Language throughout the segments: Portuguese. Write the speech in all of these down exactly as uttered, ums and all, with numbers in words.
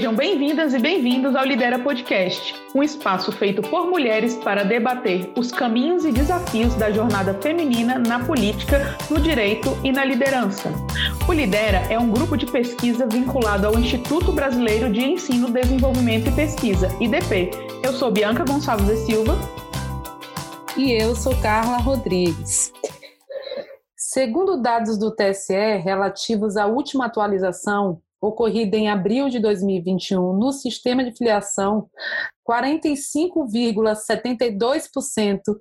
Sejam bem-vindas e bem-vindos ao Lidera Podcast, um espaço feito por mulheres para debater os caminhos e desafios da jornada feminina na política, no direito e na liderança. O Lidera é um grupo de pesquisa vinculado ao Instituto Brasileiro de Ensino, Desenvolvimento e Pesquisa, I D P. Eu sou Bianca Gonçalves e Silva. E eu sou Carla Rodrigues. Segundo dados do T S E relativos à última atualização, ocorrida em abril de dois mil e vinte e um, no sistema de filiação, quarenta e cinco vírgula setenta e dois por cento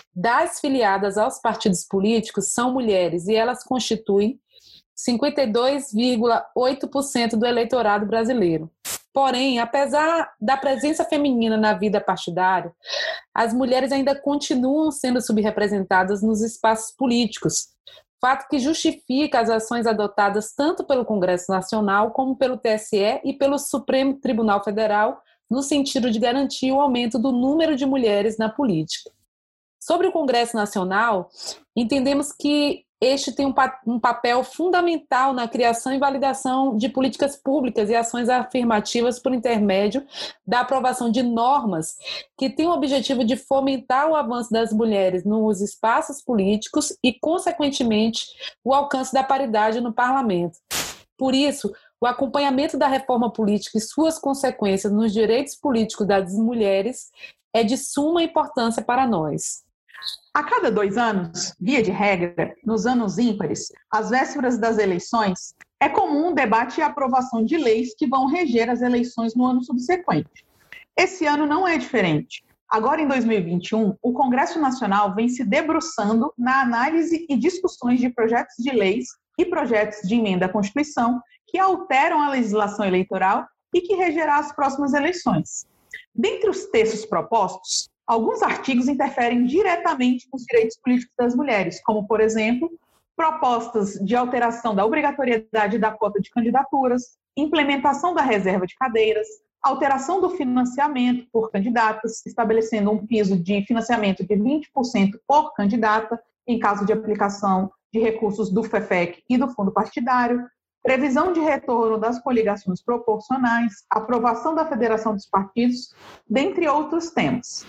das filiadas aos partidos políticos são mulheres e elas constituem cinquenta e dois vírgula oito por cento do eleitorado brasileiro. Porém, apesar da presença feminina na vida partidária, as mulheres ainda continuam sendo subrepresentadas nos espaços políticos, fato que justifica as ações adotadas tanto pelo Congresso Nacional como pelo T S E e pelo Supremo Tribunal Federal, no sentido de garantir o aumento do número de mulheres na política. Sobre o Congresso Nacional, entendemos que este tem um, pa- um papel fundamental na criação e validação de políticas públicas e ações afirmativas por intermédio da aprovação de normas que têm o objetivo de fomentar o avanço das mulheres nos espaços políticos e, consequentemente, o alcance da paridade no parlamento. Por isso, o acompanhamento da reforma política e suas consequências nos direitos políticos das mulheres é de suma importância para nós. A cada dois anos, via de regra, nos anos ímpares, às vésperas das eleições, é comum o debate e a aprovação de leis que vão reger as eleições no ano subsequente. Esse ano não é diferente. Agora, em dois mil e vinte e um, o Congresso Nacional vem se debruçando na análise e discussões de projetos de leis e projetos de emenda à Constituição que alteram a legislação eleitoral e que regerá as próximas eleições. Dentre os textos propostos, alguns artigos interferem diretamente nos direitos políticos das mulheres, como, por exemplo, propostas de alteração da obrigatoriedade da cota de candidaturas, implementação da reserva de cadeiras, alteração do financiamento por candidatas, estabelecendo um piso de financiamento de vinte por cento por candidata, em caso de aplicação de recursos do FEFEC e do fundo partidário, previsão de retorno das coligações proporcionais, aprovação da federação dos partidos, dentre outros temas.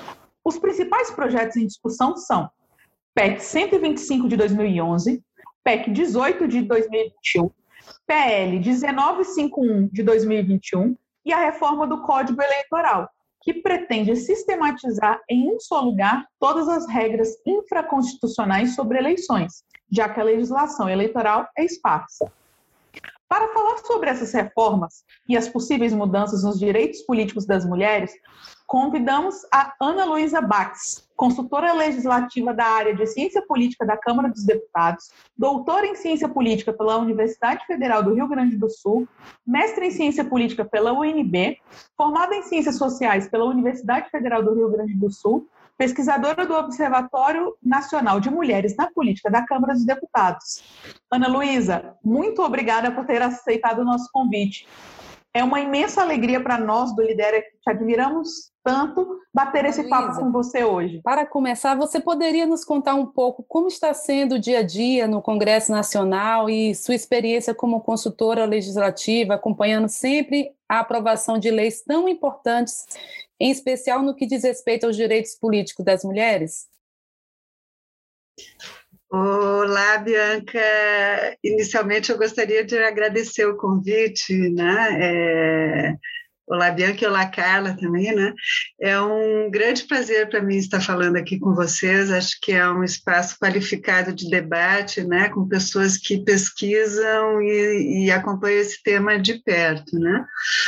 Os principais projetos em discussão são P E C cento e vinte e cinco de dois mil e onze, P E C dezoito de dois mil e vinte e um, P L dezenove cinquenta e um de dois mil e vinte e um e a reforma do Código Eleitoral, que pretende sistematizar em um só lugar todas as regras infraconstitucionais sobre eleições, já que a legislação eleitoral é esparsa. Para falar sobre essas reformas e as possíveis mudanças nos direitos políticos das mulheres, convidamos a Ana Luísa Bax, consultora legislativa da área de Ciência Política da Câmara dos Deputados, doutora em Ciência Política pela Universidade Federal do Rio Grande do Sul, mestre em Ciência Política pela U N B, formada em Ciências Sociais pela Universidade Federal do Rio Grande do Sul, pesquisadora do Observatório Nacional de Mulheres na Política da Câmara dos Deputados. Ana Luísa, muito obrigada por ter aceitado o nosso convite. É uma imensa alegria para nós do Lidera, que te admiramos tanto, bater esse Luísa, papo com você hoje. Para começar, você poderia nos contar um pouco como está sendo o dia a dia no Congresso Nacional e sua experiência como consultora legislativa, acompanhando sempre a aprovação de leis tão importantes, em especial no que diz respeito aos direitos políticos das mulheres? Olá, Bianca. Inicialmente, eu gostaria de agradecer o convite, né? É... Olá, Bianca, e olá, Carla também, né? É um grande prazer para mim estar falando aqui com vocês. Acho que é um espaço qualificado de debate, né? Com pessoas que pesquisam e, e acompanham esse tema de perto, né?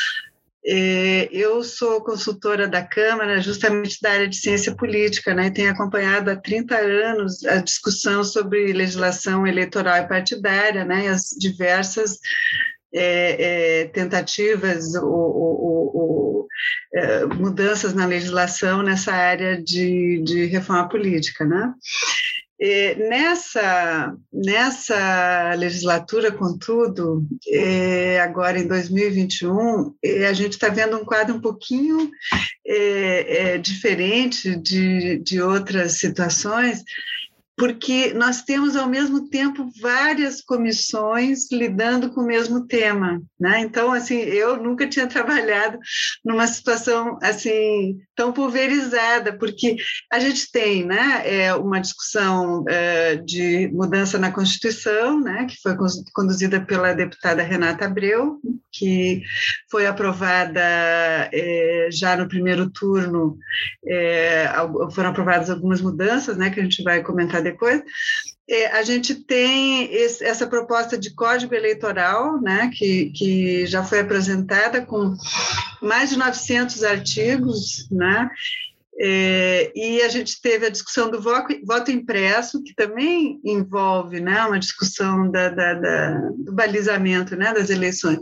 Eu sou consultora da Câmara justamente da área de ciência política, né, e tenho acompanhado há trinta anos a discussão sobre legislação eleitoral e partidária, né, e as diversas é, é, tentativas ou, ou, ou é, mudanças na legislação nessa área de, de reforma política, né. E nessa, nessa legislatura, contudo, é, agora em dois mil e vinte e um, é, a gente está vendo um quadro um pouquinho é, é, diferente de, de outras situações, porque nós temos, ao mesmo tempo, várias comissões lidando com o mesmo tema, né? Então, assim, eu nunca tinha trabalhado numa situação, assim, tão pulverizada, porque a gente tem, né, é, uma discussão é, de mudança na Constituição, né, que foi conduzida pela deputada Renata Abreu, que foi aprovada é, já no primeiro turno, é, foram aprovadas algumas mudanças, né, que a gente vai comentar depois. É, a gente tem esse, essa proposta de código eleitoral, né, que, que já foi apresentada com mais de novecentos artigos, né, é, e a gente teve a discussão do voto, voto impresso, que também envolve, né, uma discussão da, da, da, do balizamento, né, das eleições.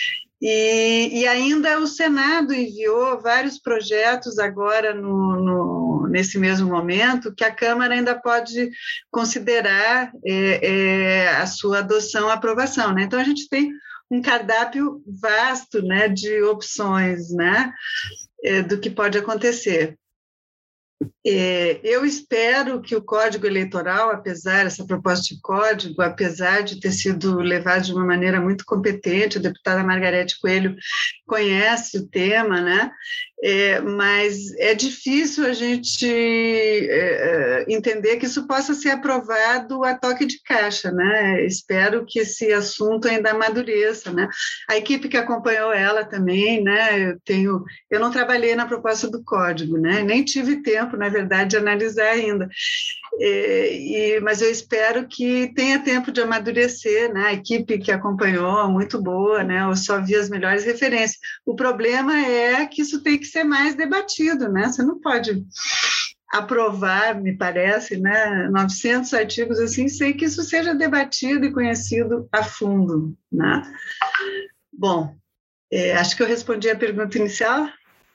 E, e ainda o Senado enviou vários projetos agora, no, no, nesse mesmo momento, que a Câmara ainda pode considerar é, é, a sua adoção e aprovação, né? Então, a gente tem um cardápio vasto, né, de opções, né, é, do que pode acontecer. É, eu espero que o Código Eleitoral, apesar, essa proposta de código, apesar de ter sido levado de uma maneira muito competente, a deputada Margarete Coelho conhece o tema, né? É, mas é difícil a gente é, entender que isso possa ser aprovado a toque de caixa, né? Espero que esse assunto ainda amadureça, né? A equipe que acompanhou ela também, né? Eu tenho, eu não trabalhei na proposta do código, né? Nem tive tempo, na verdade, de analisar ainda. É, e, mas eu espero que tenha tempo de amadurecer, né? A equipe que acompanhou, muito boa, né? Eu só vi as melhores referências. O problema é que isso tem que ser mais debatido, né? Você não pode aprovar, me parece, né, novecentos artigos assim, sem que isso seja debatido e conhecido a fundo, né? Bom, é, acho que eu respondi a pergunta inicial.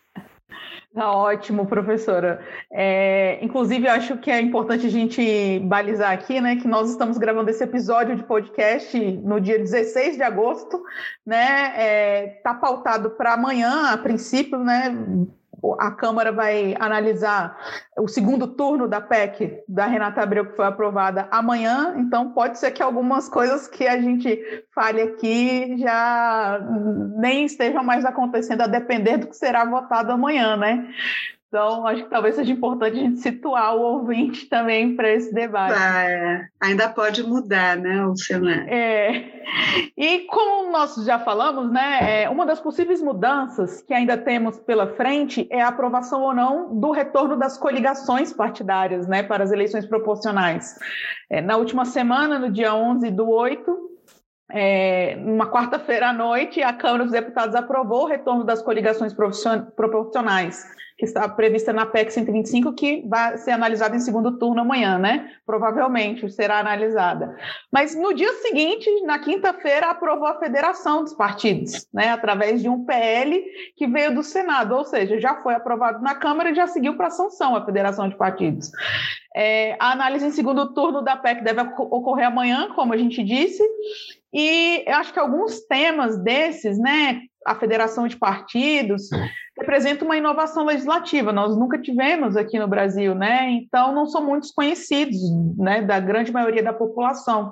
Tá ótimo, professora. É, inclusive, eu acho que é importante a gente balizar aqui, né, que nós estamos gravando esse episódio de podcast no dia dezesseis de agosto, né, é, tá pautado para amanhã, a princípio, né, a Câmara vai analisar o segundo turno da P E C da Renata Abreu, que foi aprovada amanhã, então pode ser que algumas coisas que a gente fale aqui já nem estejam mais acontecendo, a depender do que será votado amanhã, né? Então, acho que talvez seja importante a gente situar o ouvinte também para esse debate. Ah, é. Ainda pode mudar, né, o cenário. É. E como nós já falamos, né, é, uma das possíveis mudanças que ainda temos pela frente é a aprovação ou não do retorno das coligações partidárias, né, para as eleições proporcionais. É, na última semana, no dia onze do oito, É, numa quarta-feira à noite, a Câmara dos Deputados aprovou o retorno das coligações proporcionais, que está prevista na P E C cento e vinte e cinco, que vai ser analisada em segundo turno amanhã, né? Provavelmente será analisada. Mas no dia seguinte, na quinta-feira, aprovou a federação dos partidos, né? Através de um P L que veio do Senado, ou seja, já foi aprovado na Câmara e já seguiu para a sanção a federação de partidos. É, a análise em segundo turno da P E C deve ocorrer amanhã, como a gente disse, e eu acho que alguns temas desses, né, a federação de partidos, representa uma inovação legislativa. Nós nunca tivemos aqui no Brasil, né? Então não são muitos conhecidos, né, da grande maioria da população.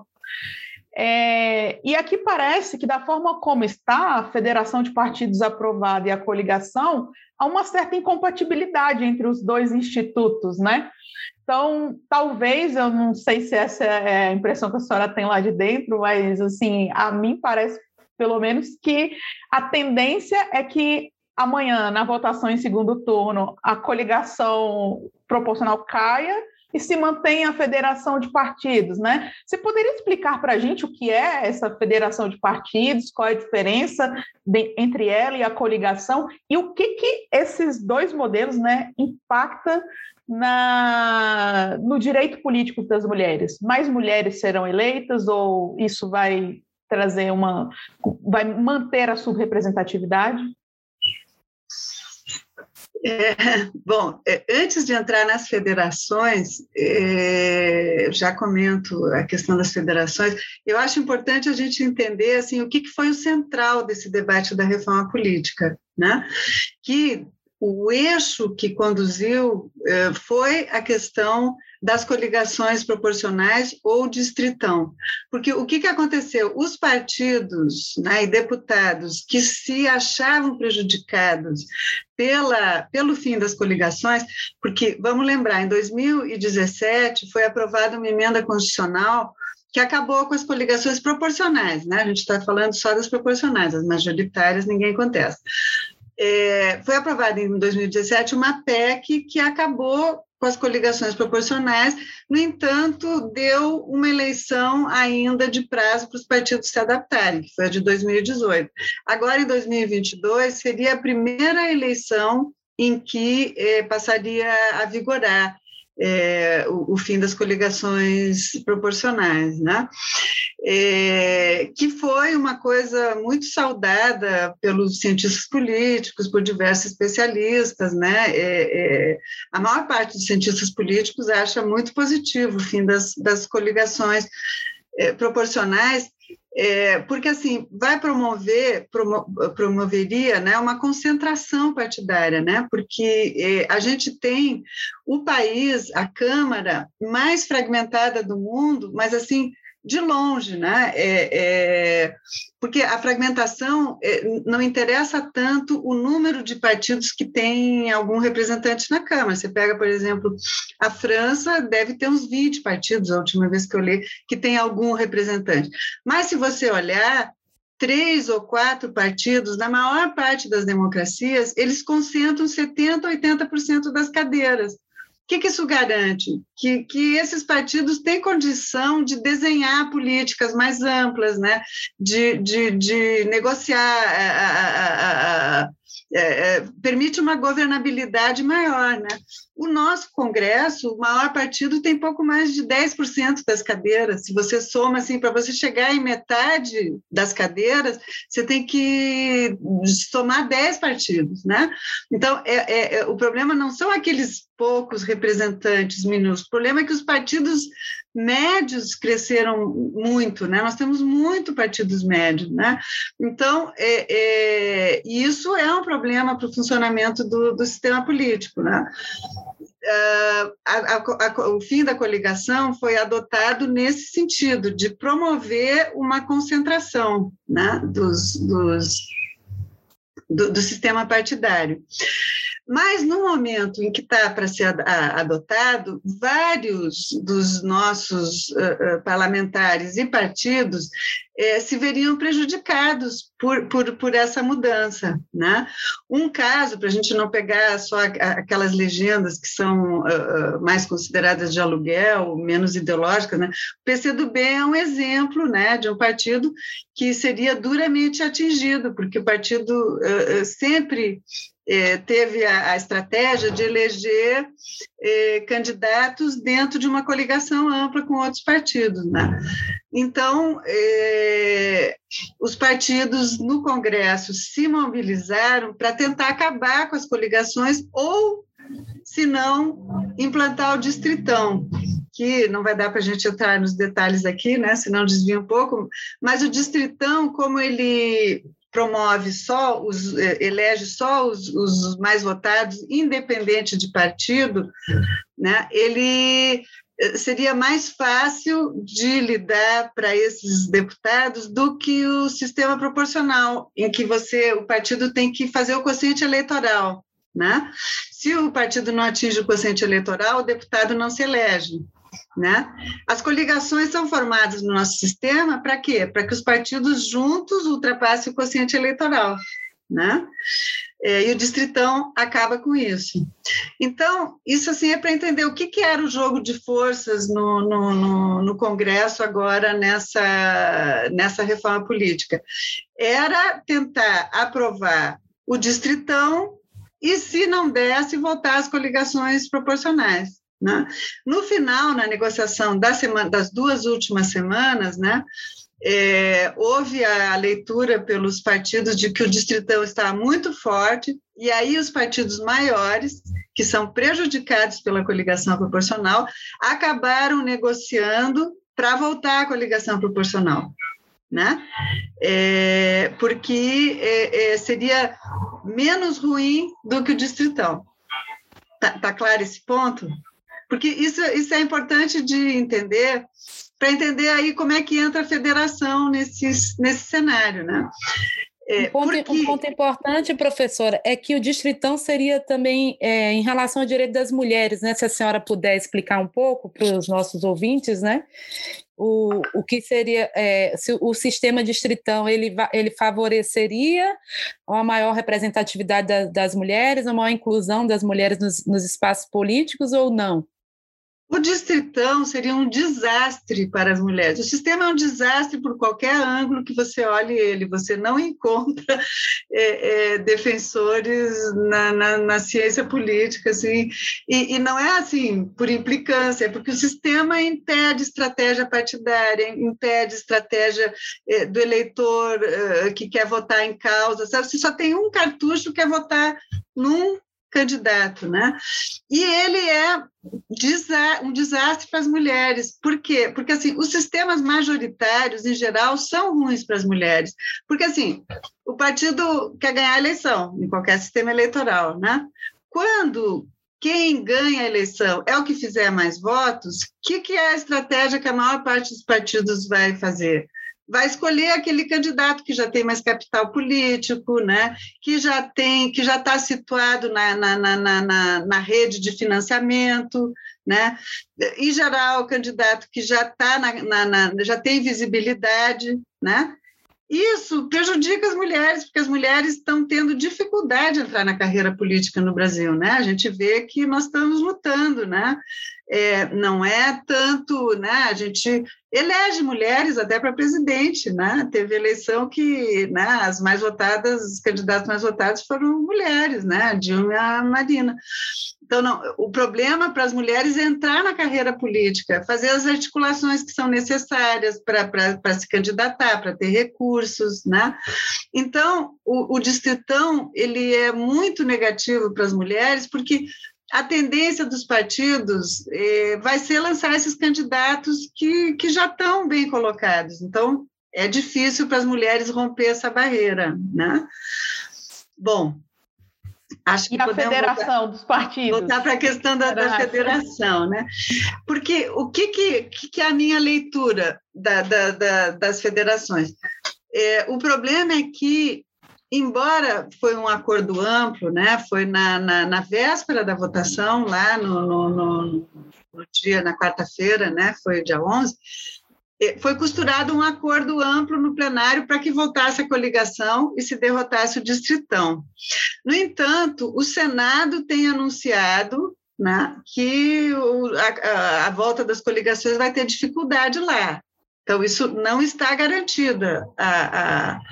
É, e aqui parece que, da forma como está a federação de partidos aprovada e a coligação, há uma certa incompatibilidade entre os dois institutos, né? Então, talvez, eu não sei se essa é a impressão que a senhora tem lá de dentro, mas, assim, a mim parece, pelo menos, que a tendência é que amanhã, na votação em segundo turno, a coligação proporcional caia e se mantenha a federação de partidos, né? Você poderia explicar para a gente o que é essa federação de partidos, qual é a diferença de, entre ela e a coligação, e o que, que esses dois modelos, né, impactam Na, no direito político das mulheres? Mais mulheres serão eleitas ou isso vai trazer uma... vai manter a subrepresentatividade? É, bom, é, antes de entrar nas federações, é, já comento a questão das federações, eu acho importante a gente entender assim, o que, que foi o central desse debate da reforma política, né? Que o eixo que conduziu eh, foi a questão das coligações proporcionais ou distritão. Porque o que, que aconteceu? Os partidos, né, e deputados que se achavam prejudicados pela, pelo fim das coligações, porque, vamos lembrar, em dois mil e dezessete foi aprovada uma emenda constitucional que acabou com as coligações proporcionais, né? A gente está falando só das proporcionais, as majoritárias ninguém contesta. É, foi aprovada em dois mil e dezessete uma P E C que acabou com as coligações proporcionais, no entanto, deu uma eleição ainda de prazo para os partidos se adaptarem, que foi a de dois mil e dezoito. Agora, em dois mil e vinte e dois, seria a primeira eleição em que eh, passaria a vigorar É, o, o fim das coligações proporcionais, né? É, que foi uma coisa muito saudada pelos cientistas políticos, por diversos especialistas, né? É, é, a maior parte dos cientistas políticos acha muito positivo o fim das, das coligações é, proporcionais, É, porque, assim, vai promover, promo, promoveria, né, uma concentração partidária, né, porque é, a gente tem o país, a Câmara mais fragmentada do mundo, mas, assim, de longe, né, é, é, porque a fragmentação é, não interessa tanto o número de partidos que tem algum representante na Câmara. Você pega, por exemplo, a França, deve ter uns vinte partidos, a última vez que eu li, que tem algum representante. Mas, se você olhar, três ou quatro partidos, na maior parte das democracias, eles concentram setenta por cento, oitenta por cento das cadeiras. O que, que isso garante? Que, que esses partidos têm condição de desenhar políticas mais amplas, né? de, de, de negociar, a, a, a, a, é, permite uma governabilidade maior. Né? O nosso Congresso, o maior partido, tem pouco mais de dez por cento das cadeiras. Se você soma, assim, para você chegar em metade das cadeiras, você tem que somar dez partidos. Né? Então, é, é, é, o problema não são aqueles poucos representantes minúsculos. O problema é que os partidos médios cresceram muito, né? Nós temos muito partidos médios, né? Então, é, é, isso é um problema para o funcionamento do, do sistema político, né? Uh, a, a, a, o fim da coligação foi adotado nesse sentido, de promover uma concentração, né? dos, dos, do, do sistema partidário. Mas, no momento em que está para ser adotado, vários dos nossos uh, uh, parlamentares e partidos uh, se veriam prejudicados por, por, por essa mudança. Né? Um caso, para a gente não pegar só aquelas legendas que são uh, mais consideradas de aluguel, menos ideológicas, né? O P C do B é um exemplo, né, de um partido que seria duramente atingido, porque o partido uh, uh, sempre... Eh, teve a, a estratégia de eleger eh, candidatos dentro de uma coligação ampla com outros partidos. Né? Então, eh, os partidos no Congresso se mobilizaram para tentar acabar com as coligações ou, se não, implantar o distritão, que não vai dar para a gente entrar nos detalhes aqui, né, senão desvia um pouco, mas o distritão, como ele... promove só, os, elege só os, os mais votados, independente de partido, né? Ele seria mais fácil de lidar para esses deputados do que o sistema proporcional, em que você, o partido tem que fazer o quociente eleitoral. Né? Se o partido não atinge o quociente eleitoral, o deputado não se elege. Né? As coligações são formadas no nosso sistema para quê? Para que os partidos juntos ultrapassem o quociente eleitoral. Né? E o distritão acaba com isso. Então, isso assim é para entender o que, que era o jogo de forças no, no, no, no Congresso agora nessa, nessa reforma política. Era tentar aprovar o distritão e, se não desse, voltar às coligações proporcionais. Né? No final, na negociação da semana, das duas últimas semanas, né, é, houve a leitura pelos partidos de que o distritão está muito forte, e aí os partidos maiores, que são prejudicados pela coligação proporcional, acabaram negociando para voltar à coligação proporcional. né? É, porque é, é, seria menos ruim do que o distritão. Tá, tá claro esse ponto? Porque isso, isso é importante de entender, para entender aí como é que entra a federação nesse, nesse cenário, né? É, um, ponto, porque... um ponto importante, professora, é que o distritão seria também é, em relação ao direito das mulheres, né? Se a senhora puder explicar um pouco para os nossos ouvintes, né? O, o que seria, é, se o sistema distritão, ele, ele favoreceria uma maior representatividade da, das mulheres, uma maior inclusão das mulheres nos, nos espaços políticos ou não? O distritão seria um desastre para as mulheres. O sistema é um desastre por qualquer ângulo que você olhe ele. Você não encontra é, é, defensores na, na, na ciência política, assim, e, e não é assim por implicância, é porque o sistema impede estratégia partidária, impede estratégia é, do eleitor é, que quer votar em causa, sabe? Você só tem um cartucho que quer votar num candidato, né? E ele é um desastre para as mulheres. Por quê? Porque, assim, os sistemas majoritários, em geral, são ruins para as mulheres. Porque, assim, o partido quer ganhar a eleição, em qualquer sistema eleitoral, né? Quando quem ganha a eleição é o que fizer mais votos, o que, que é a estratégia que a maior parte dos partidos vai fazer? Vai escolher aquele candidato que já tem mais capital político, né? Que já tem, que já está situado na, na, na, na, na rede de financiamento, né? Em geral, o candidato que já está na, na, na, já tem visibilidade, né? Isso prejudica as mulheres, porque as mulheres estão tendo dificuldade de entrar na carreira política no Brasil, né? A gente vê que nós estamos lutando, né? É, não é tanto, né? A gente elege mulheres até para presidente, né? Teve eleição que, né, as mais votadas, os candidatos mais votados foram mulheres, né? Dilma e a Marina. Então, não, o problema para as mulheres é entrar na carreira política, fazer as articulações que são necessárias para se candidatar, para ter recursos, né? Então, o, o distritão, ele é muito negativo para as mulheres, porque a tendência dos partidos eh, vai ser lançar esses candidatos que, que já estão bem colocados. Então, é difícil para as mulheres romper essa barreira, né? Bom, acho que e a podemos federação voltar, dos partidos. Voltar para a questão da, da federação, né? Porque o que, que, que é a minha leitura da, da, da, das federações? É, o problema é que, embora foi um acordo amplo, né, foi na, na, na véspera da votação, lá no, no, no, no dia, na quarta-feira, né, foi dia onze, foi costurado um acordo amplo no plenário para que voltasse a coligação e se derrotasse o distritão. No entanto, o Senado tem anunciado, né, que o, a, a volta das coligações vai ter dificuldade lá. Então, isso não está garantida, a, a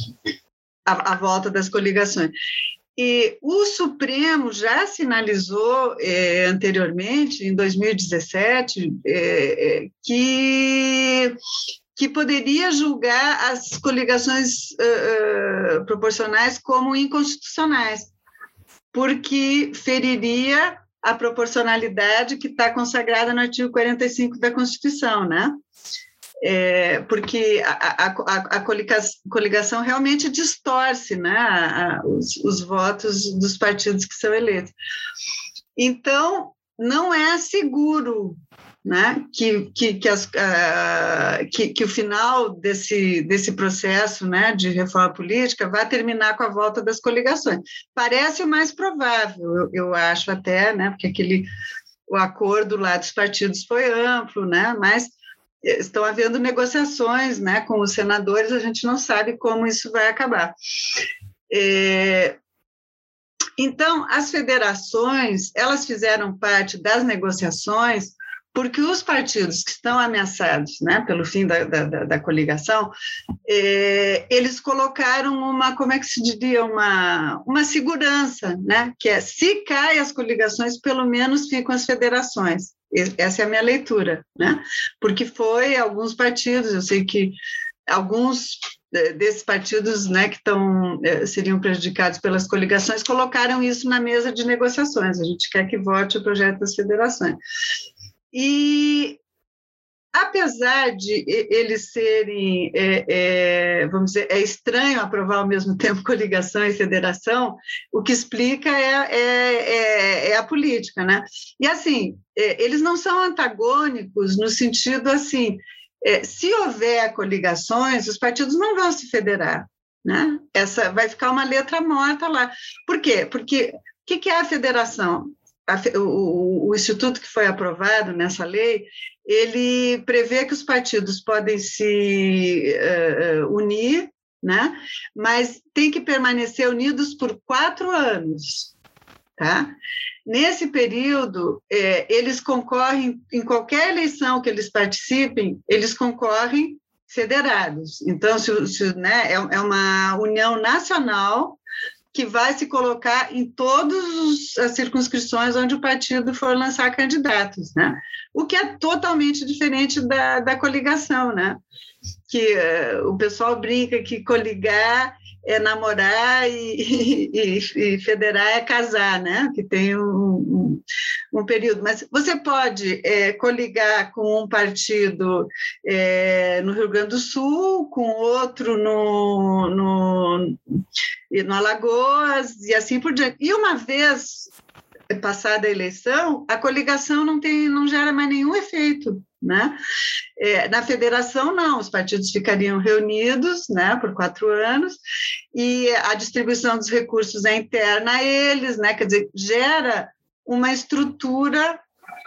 A, a volta das coligações. E o Supremo já sinalizou é, anteriormente, em dois mil e dezessete, é, que, que poderia julgar as coligações uh, uh, proporcionais como inconstitucionais, porque feriria a proporcionalidade que está consagrada no artigo quarenta e cinco da Constituição, né? É, porque a, a, a coligação realmente distorce, né, a, a, os, os votos dos partidos que são eleitos. Então, não é seguro, né, que, que, que, as, a, que, que o final desse, desse processo, né, de reforma política vá terminar com a volta das coligações. Parece o mais provável, eu, eu acho até, né, porque aquele, o acordo lá dos partidos foi amplo, né, mas estão havendo negociações, né, com os senadores, a gente não sabe como isso vai acabar. É, então, as federações, elas fizeram parte das negociações porque os partidos que estão ameaçados, né, pelo fim da, da, da coligação, é, eles colocaram uma, como é que se diria, uma, uma segurança, né, que é, se caem as coligações, pelo menos ficam as federações. Essa é a minha leitura, né? Porque foi alguns partidos, eu sei que alguns desses partidos, né, que estão, seriam prejudicados pelas coligações, colocaram isso na mesa de negociações. A gente quer que vote o projeto das federações. E apesar de eles serem, é, é, vamos dizer, é estranho aprovar ao mesmo tempo coligação e federação, o que explica é, é, é, é a política, né? E, assim, é, eles não são antagônicos no sentido, assim, é, se houver coligações, os partidos não vão se federar, né? Essa vai ficar uma letra morta lá. Por quê? Porque o que, que é a federação? A, o, o instituto que foi aprovado nessa lei, ele prevê que os partidos podem se uh, unir, né? Mas tem que permanecer unidos por quatro anos, tá? Nesse período, é, eles concorrem, em qualquer eleição que eles participem, eles concorrem federados. Então, se, se, né, é, é uma união nacional que vai se colocar em todas as circunscrições onde o partido for lançar candidatos, né? O que é totalmente diferente da, da coligação, né? Que uh, o pessoal brinca que coligar é namorar e, e, e federar é casar, né? Que tem um, um, um período. Mas você pode é, coligar com um partido é, no Rio Grande do Sul, com outro no, no, no Alagoas, e assim por diante. E uma vez passada a eleição, a coligação não, tem, não gera mais nenhum efeito, né? É, na federação, não, os partidos ficariam reunidos, né, por quatro anos, e a distribuição dos recursos é interna a eles, né, quer dizer, gera uma estrutura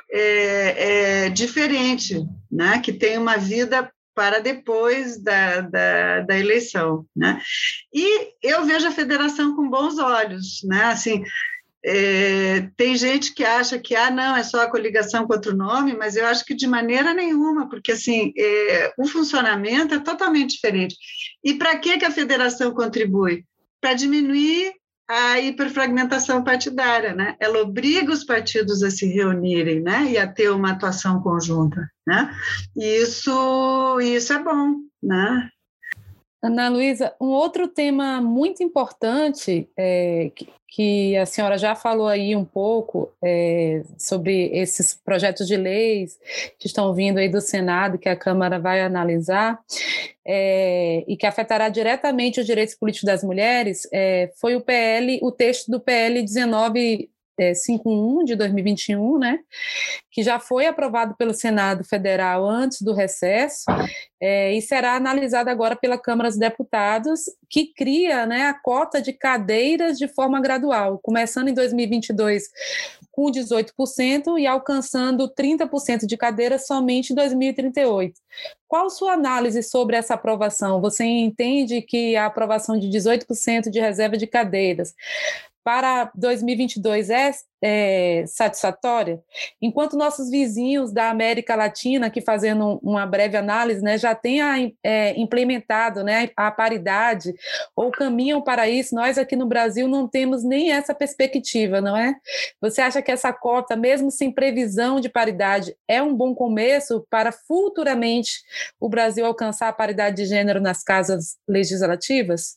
é, é, diferente, né, que tem uma vida para depois da, da, da eleição, né? E eu vejo a federação com bons olhos, né, assim. É, tem gente que acha que ah, não, é só a coligação com outro nome, mas eu acho que de maneira nenhuma, porque assim, é, o funcionamento é totalmente diferente. E para que, que a federação contribui? Para diminuir a hiperfragmentação partidária, né? Ela obriga os partidos a se reunirem, né? E a ter uma atuação conjunta, né? E isso, isso é bom, né? Ana Luísa, um outro tema muito importante, é, que, que a senhora já falou aí um pouco, é, sobre esses projetos de leis que estão vindo aí do Senado, que a Câmara vai analisar, é, e que afetará diretamente os direitos políticos das mulheres, é, foi o P L, o texto do P L dezenove cinquenta e um de dois mil e vinte e um, né, que já foi aprovado pelo Senado Federal antes do recesso, é, e será analisado agora pela Câmara dos Deputados, que cria, né, a cota de cadeiras de forma gradual, começando em dois mil e vinte e dois com dezoito por cento e alcançando trinta por cento de cadeiras somente em dois mil e trinta e oito. Qual sua análise sobre essa aprovação? Você entende que a aprovação de dezoito por cento de reserva de cadeiras para dois mil e vinte e dois é, é satisfatória? Enquanto nossos vizinhos da América Latina, que fazendo uma breve análise, né, já têm a, é, implementado, né, a paridade, ou caminham para isso, nós aqui no Brasil não temos nem essa perspectiva, não é? Você acha que essa cota, mesmo sem previsão de paridade, é um bom começo para futuramente o Brasil alcançar a paridade de gênero nas casas legislativas?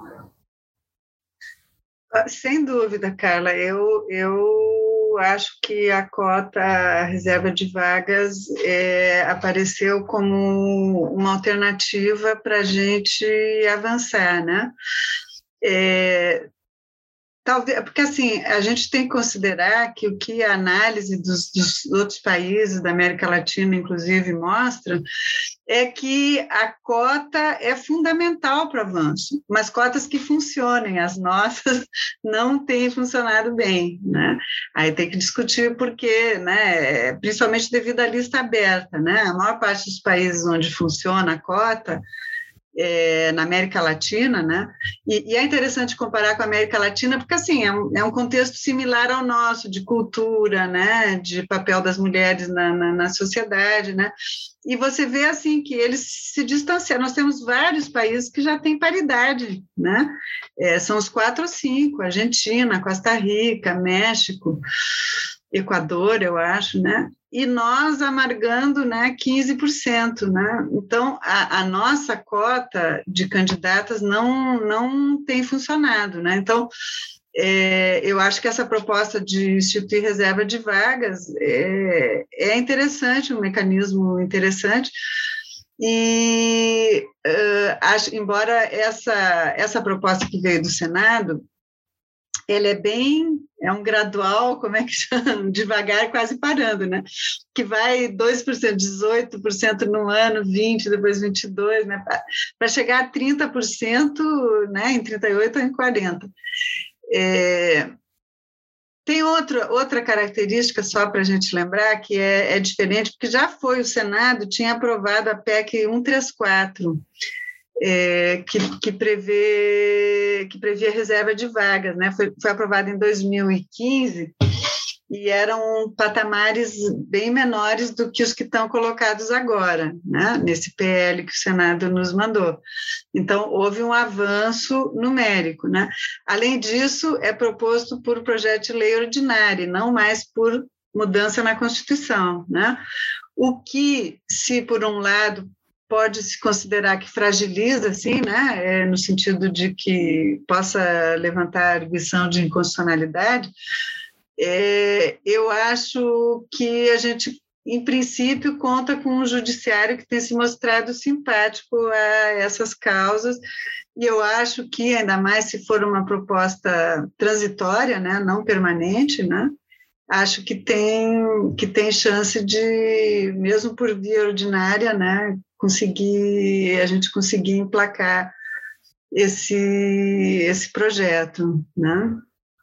Sem dúvida, Carla, eu, eu acho que a cota, a reserva de vagas, é, apareceu como uma alternativa para a gente avançar, né? É, talvez, porque assim, a gente tem que considerar que o que a análise dos, dos outros países da América Latina, inclusive, mostra é que a cota é fundamental para o avanço, mas cotas que funcionem, as nossas não têm funcionado bem, né? Aí tem que discutir por quê, né? Principalmente devido à lista aberta, né? A maior parte dos países onde funciona a cota, É, na América Latina, né? E, e é interessante comparar com a América Latina, porque assim é um, é um contexto similar ao nosso, de cultura, né? De papel das mulheres na, na, na sociedade, né? E você vê assim que eles se distanciam. Nós temos vários países que já têm paridade, né? É, são os quatro ou cinco: Argentina, Costa Rica, México, Equador, eu acho, né? E nós amargando, né, quinze por cento, né? Então, a, a nossa cota de candidatas não, não tem funcionado, né? Então, É, eu acho que essa proposta de instituir reserva de vagas é, é interessante, um mecanismo interessante, e uh, acho, embora essa, essa proposta que veio do Senado, ele é bem, é um gradual, como é que chama? Devagar, quase parando, né? Que vai dois por cento, dezoito por cento no ano, vinte por cento, depois vinte e dois por cento, né? Para chegar a trinta por cento, né? Em trinta e oito por cento ou em quarenta por cento. É, tem outra, outra característica, só para a gente lembrar, que é, é diferente, porque já foi o Senado, tinha aprovado a P E C cento e trinta e quatro, é, que, que, prevê, que previa reserva de vagas, né? Foi, foi aprovada em dois mil e quinze, e eram patamares bem menores do que os que estão colocados agora, né? Nesse P L que o Senado nos mandou. Então, houve um avanço numérico, né? Além disso, é proposto por projeto de lei ordinária, não mais por mudança na Constituição, né? O que, se por um lado pode se considerar que fragiliza, assim, né? É, no sentido de que possa levantar arguição de inconstitucionalidade, é, eu acho que a gente, em princípio, conta com um judiciário que tem se mostrado simpático a essas causas, e eu acho que, ainda mais se for uma proposta transitória, né, não permanente, né, acho que tem, que tem chance de, mesmo por via ordinária, né, conseguir, a gente conseguir emplacar esse, esse projeto, né?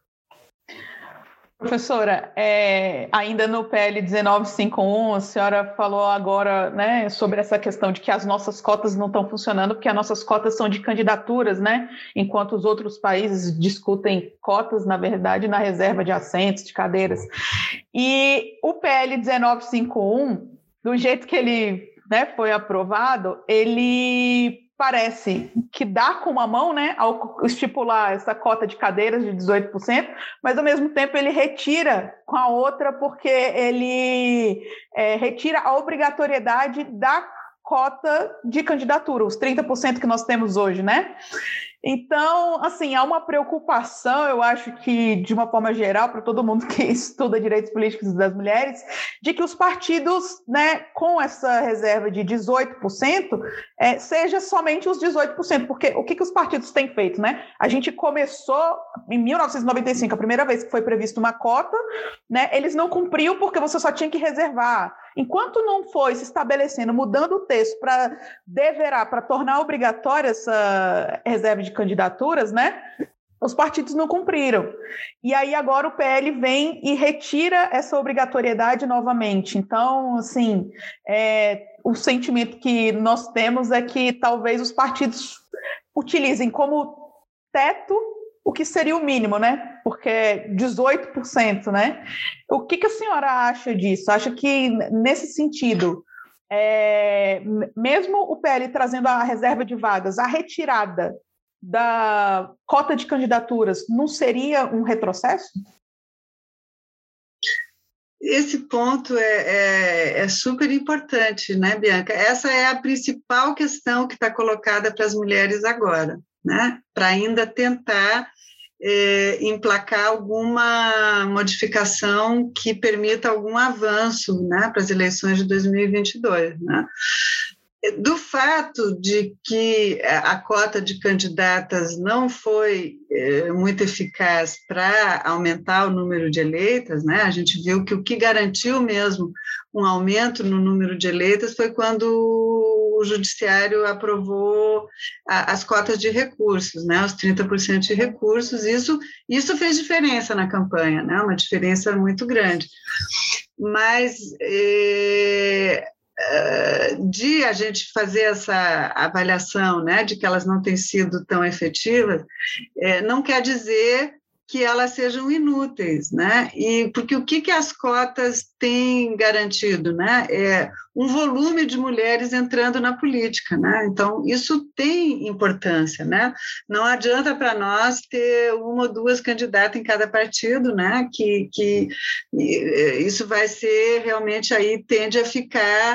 Professora, é, ainda no P L dezenove cinquenta e um, a senhora falou agora, né, sobre essa questão de que as nossas cotas não estão funcionando, porque as nossas cotas são de candidaturas, né, enquanto os outros países discutem cotas, na verdade, na reserva de assentos, de cadeiras. E o P L dezenove cinquenta e um, do jeito que ele, né, foi aprovado, ele parece que dá com uma mão, né, ao estipular essa cota de cadeiras de dezoito por cento, mas, ao mesmo tempo, ele retira com a outra, porque ele é, retira a obrigatoriedade da cota de candidatura, os trinta por cento que nós temos hoje, né? Então, assim, há uma preocupação, eu acho que, de uma forma geral, para todo mundo que estuda direitos políticos das mulheres, de que os partidos, né, com essa reserva de dezoito por cento, é, seja somente os dezoito por cento, porque o que, que os partidos têm feito, né? A gente começou em mil novecentos e noventa e cinco, a primeira vez que foi prevista uma cota, né, eles não cumpriam porque você só tinha que reservar. Enquanto não foi se estabelecendo, mudando o texto para deverá, para tornar obrigatória essa reserva de candidaturas, né? Os partidos não cumpriram. E aí agora o P L vem e retira essa obrigatoriedade novamente. Então, assim, é, o sentimento que nós temos é que talvez os partidos utilizem como teto o que seria o mínimo, né? Porque dezoito por cento, né? O que, que a senhora acha disso? Acha que, nesse sentido, é, mesmo o P L trazendo a reserva de vagas, a retirada da cota de candidaturas não seria um retrocesso? Esse ponto é, é, é super importante, né, Bianca? Essa é a principal questão que está colocada para as mulheres agora, né? Para ainda tentar é, emplacar alguma modificação que permita algum avanço, né, para as eleições de dois mil e vinte e dois, né? Do fato de que a cota de candidatas não foi é, muito eficaz para aumentar o número de eleitas, né? A gente viu que o que garantiu mesmo um aumento no número de eleitas foi quando o judiciário aprovou a, as cotas de recursos, né? Os trinta por cento de recursos. Isso, isso fez diferença na campanha, né? Uma diferença muito grande. Mas é, de a gente fazer essa avaliação, né, de que elas não têm sido tão efetivas, é, não quer dizer que elas sejam inúteis, né? E porque o que, que as cotas têm garantido, né? É um volume de mulheres entrando na política, né? Então isso tem importância, né? Não adianta para nós ter uma ou duas candidatas em cada partido, né? Que, que isso vai ser realmente aí tende a ficar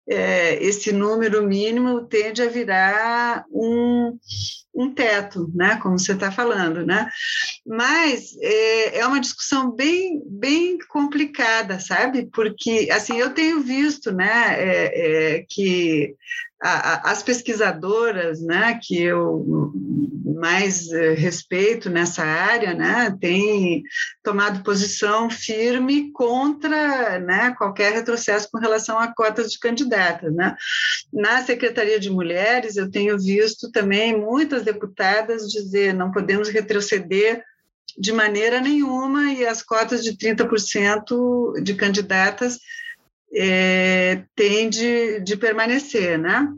é, esse número mínimo tende a virar um, um teto, né, como você está falando, né? Mas é, é uma discussão bem, bem complicada, sabe? Porque, assim, eu tenho visto, né, é, é, que a, a, as pesquisadoras, né, que eu mais eh, respeito nessa área, né, têm tomado posição firme contra, né, qualquer retrocesso com relação a cotas de candidatas, né? Na Secretaria de Mulheres, eu tenho visto também muitas deputadas dizer não podemos retroceder de maneira nenhuma e as cotas de trinta por cento de candidatas é, têm de, de permanecer, né?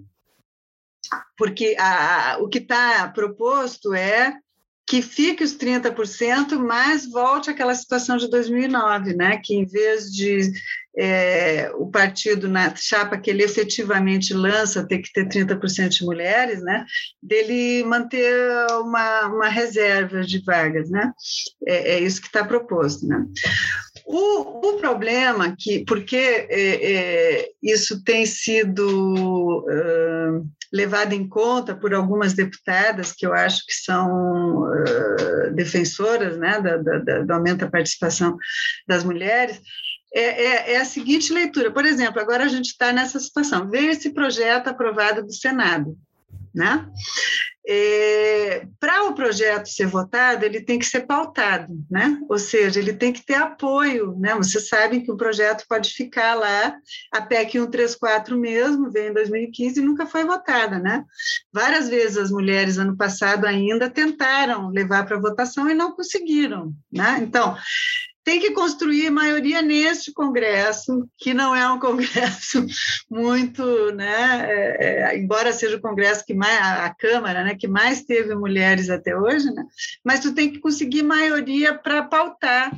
Porque a, a, o que está proposto é que fique os trinta por cento, mas volte àquela situação de dois mil e nove, né? Que em vez de é, o partido na chapa que ele efetivamente lança ter que ter trinta por cento de mulheres, né? Dele manter uma, uma reserva de vagas, né? É, é isso que está proposto, né? O, o problema, que, porque é, é, isso tem sido uh, levado em conta por algumas deputadas, que eu acho que são uh, defensoras, né, da, da, do aumento da participação das mulheres, é, é, é a seguinte leitura. Por exemplo, agora a gente está nessa situação. Veio esse projeto aprovado do Senado, né? É, para o projeto ser votado, ele tem que ser pautado, né? Ou seja, ele tem que ter apoio, né? Vocês sabem que o projeto pode ficar lá, a P E C cento e trinta e quatro mesmo, veio em dois mil e quinze e nunca foi votada, né? Várias vezes as mulheres, ano passado ainda, tentaram levar para votação e não conseguiram, né? Então, tem que construir maioria neste Congresso, que não é um Congresso muito, né, é, é, embora seja o Congresso que mais, a Câmara, né, que mais teve mulheres até hoje, né, mas tu tem que conseguir maioria para pautar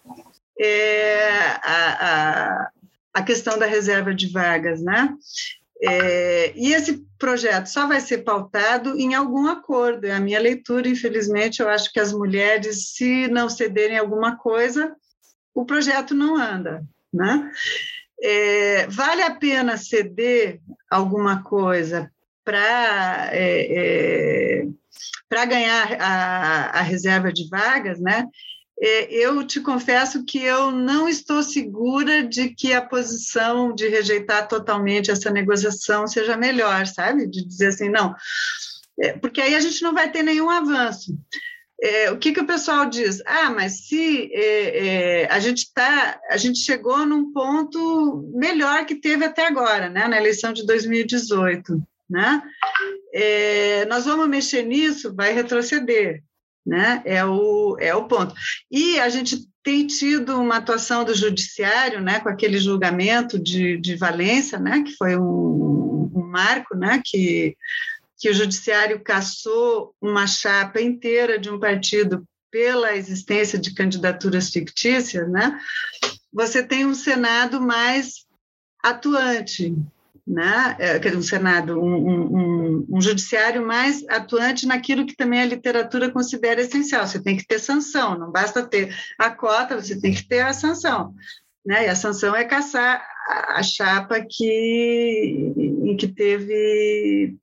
é, a, a, a questão da reserva de vagas, né? É, e esse projeto só vai ser pautado em algum acordo, é a minha leitura, infelizmente, eu acho que as mulheres, se não cederem alguma coisa, o projeto não anda, né? É, vale a pena ceder alguma coisa para é, é, para ganhar a, a reserva de vagas, né? É, eu te confesso que eu não estou segura de que a posição de rejeitar totalmente essa negociação seja melhor, sabe? De dizer assim, não, é, porque aí a gente não vai ter nenhum avanço. É, o que, que o pessoal diz? Ah, mas se é, é, a gente tá, a gente chegou num ponto melhor que teve até agora, né, na eleição de dois mil e dezoito, né? É, nós vamos mexer nisso, vai retroceder, né? É o, é o ponto. E a gente tem tido uma atuação do judiciário, né, com aquele julgamento de, de Valência, né, que foi um, um marco, né, que que o judiciário cassou uma chapa inteira de um partido pela existência de candidaturas fictícias, né? Você tem um Senado mais atuante, né? Um Senado, um, um, um judiciário mais atuante naquilo que também a literatura considera essencial. Você tem que ter sanção, não basta ter a cota, você tem que ter a sanção, né? E a sanção é cassar a chapa que, em que teve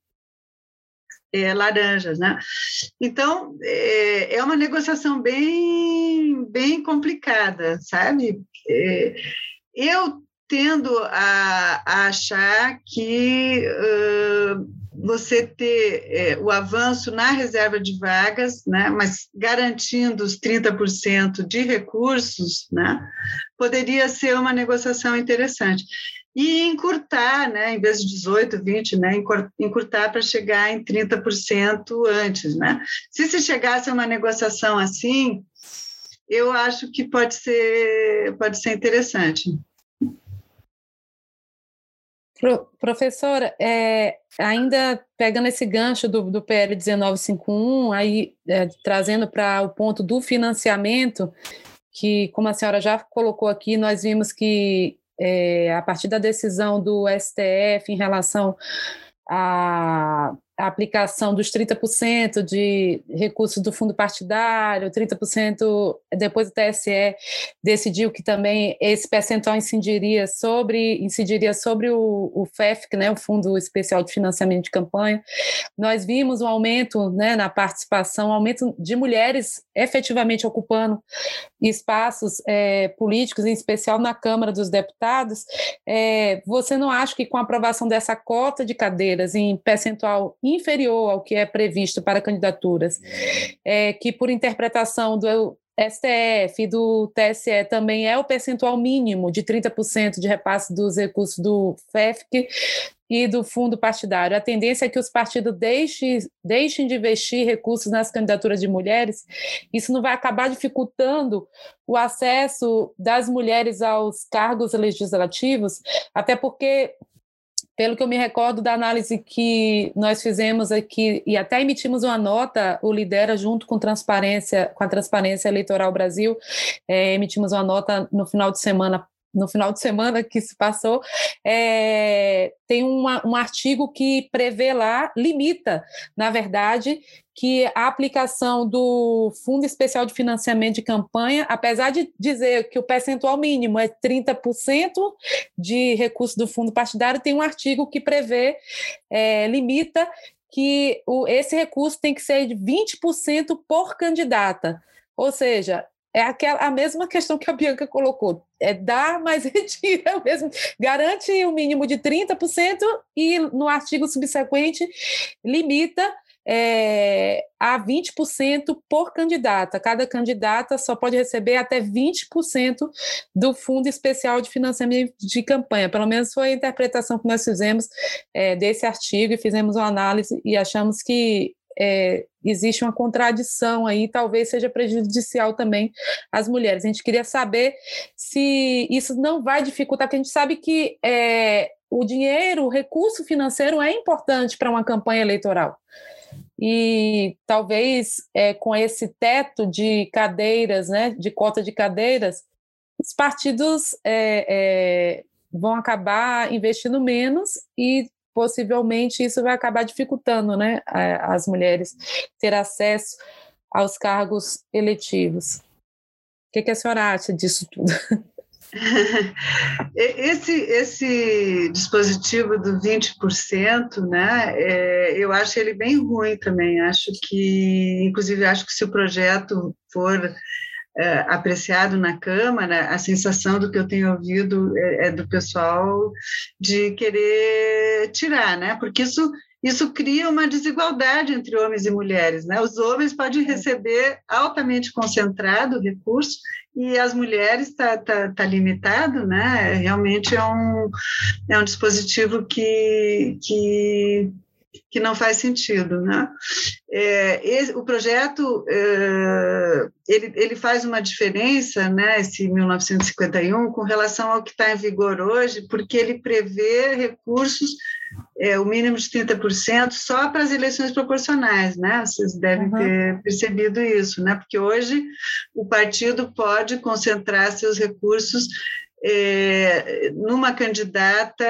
É, laranjas, né? Então, é, é uma negociação bem, bem complicada, sabe? É, eu tendo a, a achar que uh, você ter é, o avanço na reserva de vagas, né, mas garantindo os trinta por cento de recursos, né, poderia ser uma negociação interessante. E encurtar, né, em vez de dezoito, vinte, né, encurtar para chegar em trinta por cento antes, né? Se se chegasse a uma negociação assim, eu acho que pode ser, pode ser interessante. Pro, professora, é, ainda pegando esse gancho do, do P L dezenove cinquenta e um, aí, é, trazendo para o ponto do financiamento, que, como a senhora já colocou aqui, nós vimos que É, a partir da decisão do S T F em relação à, a aplicação dos trinta por cento de recursos do fundo partidário, trinta por cento, depois o T S E decidiu que também esse percentual incidiria sobre, incidiria sobre o, o F E F C, né, o Fundo Especial de Financiamento de Campanha. Nós vimos um aumento, né, na participação, um aumento de mulheres efetivamente ocupando espaços é, políticos, em especial na Câmara dos Deputados. É, você não acha que com a aprovação dessa cota de cadeiras em percentual inferior ao que é previsto para candidaturas, é, que por interpretação do S T F e do T S E também é o percentual mínimo de trinta por cento de repasse dos recursos do F E F C e do fundo partidário, a tendência é que os partidos deixem, deixem de investir recursos nas candidaturas de mulheres? Isso não vai acabar dificultando o acesso das mulheres aos cargos legislativos? Até porque, pelo que eu me recordo da análise que nós fizemos aqui, e até emitimos uma nota, o Lidera, junto com, transparência, com a Transparência Eleitoral Brasil, é, emitimos uma nota no final de semana no final de semana que se passou, é, tem uma, um artigo que prevê lá, limita, na verdade, que a aplicação do Fundo Especial de Financiamento de Campanha, apesar de dizer que o percentual mínimo é trinta por cento de recursos do fundo partidário, tem um artigo que prevê, é, limita que o, esse recurso tem que ser de vinte por cento por candidata, ou seja, é aquela, a mesma questão que a Bianca colocou, é dar, mas retira mesmo, garante o um mínimo de trinta por cento e no artigo subsequente limita é, a vinte por cento por candidata. Cada candidata só pode receber até vinte por cento do Fundo Especial de Financiamento de Campanha. Pelo menos foi a interpretação que nós fizemos é, desse artigo e fizemos uma análise e achamos que É, existe uma contradição aí, talvez seja prejudicial também às mulheres. A gente queria saber se isso não vai dificultar, porque a gente sabe que é, o dinheiro, o recurso financeiro é importante para uma campanha eleitoral. E talvez é, com esse teto de cadeiras, né, de cota de cadeiras, os partidos é, é, vão acabar investindo menos e possivelmente isso vai acabar dificultando, né, as mulheres ter acesso aos cargos eletivos. O que, que a senhora acha disso tudo? Esse, esse dispositivo do vinte por cento, né, é, eu acho ele bem ruim também. Acho que, inclusive, acho que se o projeto for É, apreciado na Câmara, a sensação do que eu tenho ouvido é, é do pessoal de querer tirar, né? Porque isso, isso cria uma desigualdade entre homens e mulheres, né? Os homens podem receber altamente concentrado o recurso e as mulheres está tá, tá limitado, né? Realmente é um, é um dispositivo que... que que não faz sentido, né? É, esse, o projeto é, ele, ele faz uma diferença, né, esse mil novecentos e cinquenta e um, com relação ao que está em vigor hoje, porque ele prevê recursos, é, o mínimo de trinta por cento só para as eleições proporcionais, né? Vocês devem uhum. ter percebido isso, né? Porque hoje o partido pode concentrar seus recursos É, numa candidata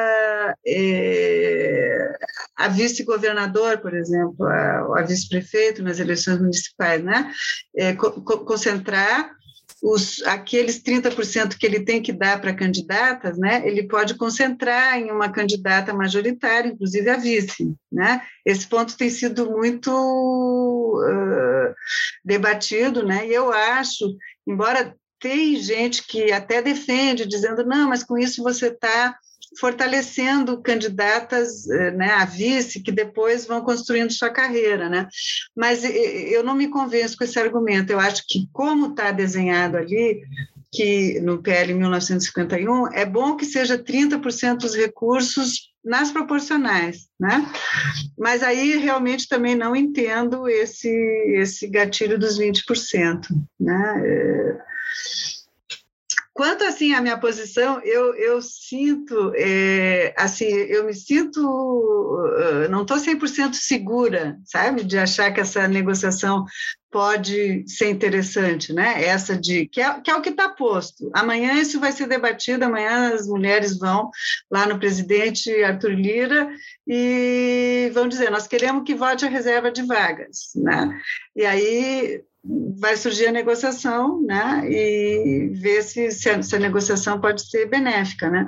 é, a vice-governador, por exemplo, a, a vice-prefeito nas eleições municipais, né? É, co- concentrar os, aqueles trinta por cento que ele tem que dar para candidatas, né? Ele pode concentrar em uma candidata majoritária, inclusive a vice, né? Esse ponto tem sido muito uh, debatido, né? E eu acho, embora tem gente que até defende, dizendo, não, mas com isso você está fortalecendo candidatas, né, a vice, que depois vão construindo sua carreira, né? Mas eu não me convenço com esse argumento. Eu acho que, como está desenhado ali, que no P L mil novecentos e cinquenta e um, é bom que seja trinta por cento dos recursos nas proporcionais, né? Mas aí realmente também não entendo esse, esse gatilho dos vinte por cento, né? É... Quanto, assim, à minha posição, eu, eu sinto, é, assim, eu me sinto, uh, não estou cem por cento segura, sabe, de achar que essa negociação pode ser interessante, né? Essa de, que é, que é o que está posto. Amanhã isso vai ser debatido, amanhã as mulheres vão lá no presidente Arthur Lira e vão dizer, nós queremos que vote a reserva de vagas, né? E aí vai surgir a negociação, né? E ver se, se, a, se a negociação pode ser benéfica, né?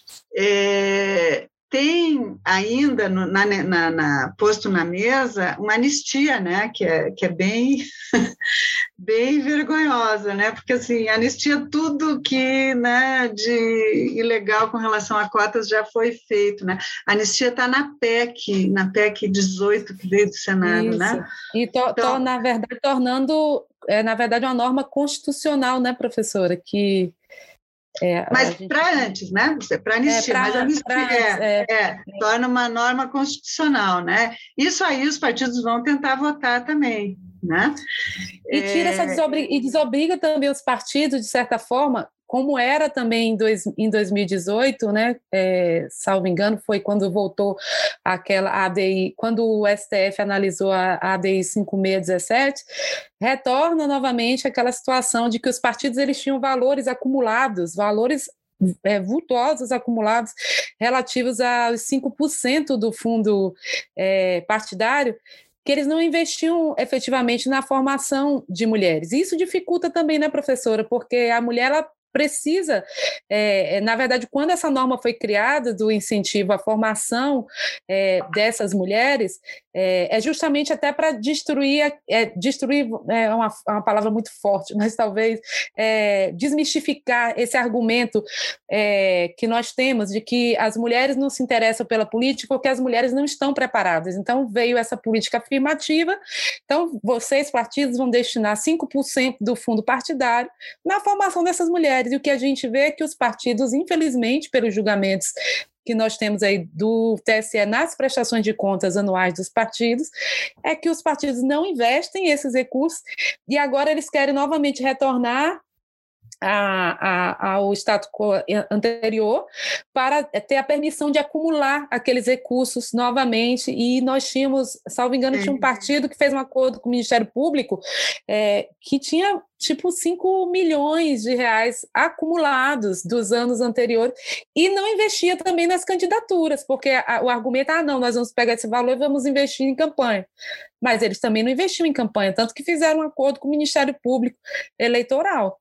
É, tem ainda no, na, na, na, posto na mesa uma anistia, né, que é, que é bem, bem vergonhosa, né, porque assim, anistia tudo que, né, de ilegal com relação a cotas já foi feito, né, a anistia está na P E C, na P E C dezoito que veio do Senado, Isso. né. E to, então, to, na verdade, tornando, é, na verdade, uma norma constitucional, né, professora, que... É, mas gente... para antes, né? Para anistia, é, mas a anistia antes, é, é, é, torna uma norma constitucional, né? Isso aí os partidos vão tentar votar também, né? E tira essa desobriga, e desobriga também os partidos, de certa forma, como era também em, dois, em dois mil e dezoito, né? É, salvo engano, foi quando voltou aquela A D I, quando o S T F analisou a A D I cinco mil seiscentos e dezessete, retorna novamente aquela situação de que os partidos eles tinham valores acumulados, valores é, vultuosos acumulados relativos aos cinco por cento do fundo é, partidário, que eles não investiam efetivamente na formação de mulheres. Isso dificulta também, né, professora? Porque a mulher, ela precisa, é, na verdade, quando essa norma foi criada do incentivo à formação é, dessas mulheres, é, é justamente até para destruir, é, destruir é uma, uma palavra muito forte, mas talvez é, desmistificar esse argumento é, que nós temos de que as mulheres não se interessam pela política porque as mulheres não estão preparadas. Então, veio essa política afirmativa, então vocês, partidos, vão destinar cinco por cento do fundo partidário na formação dessas mulheres. E o que a gente vê é que os partidos, infelizmente, pelos julgamentos que nós temos aí do T S E nas prestações de contas anuais dos partidos, é que os partidos não investem esses recursos e agora eles querem novamente retornar A, a, ao status quo anterior para ter a permissão de acumular aqueles recursos novamente, e nós tínhamos, salvo engano, tinha um partido que fez um acordo com o Ministério Público é, que tinha tipo cinco milhões de reais acumulados dos anos anteriores e não investia também nas candidaturas, porque a, o argumento é, ah, não, nós vamos pegar esse valor e vamos investir em campanha. Mas eles também não investiam em campanha, tanto que fizeram um acordo com o Ministério Público Eleitoral.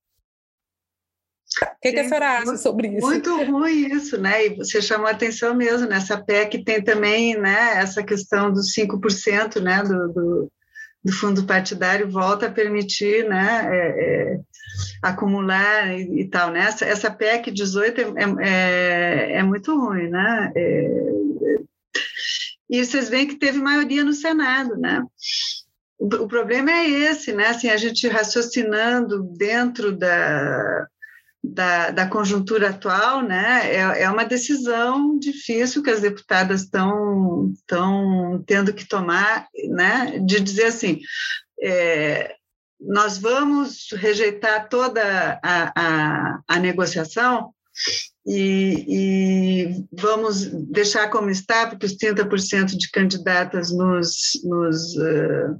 O que, que a senhora acha sobre isso? Muito ruim isso, né? E você chamou a atenção mesmo, nessa P E C tem também, né, essa questão dos cinco por cento, né, do, do, do fundo partidário volta a permitir, né, é, é, acumular e, e tal, né? Essa, essa P E C dezoito é, é, é muito ruim, né? É, e vocês veem que teve maioria no Senado, né? O, o problema é esse, né? Assim, a gente raciocinando dentro da... Da, da conjuntura atual, né, é, é uma decisão difícil que as deputadas estão estão tendo que tomar, né, de dizer assim, é, nós vamos rejeitar toda a, a, a negociação e, e vamos deixar como está, porque os trinta por cento de candidatas nos... nos uh,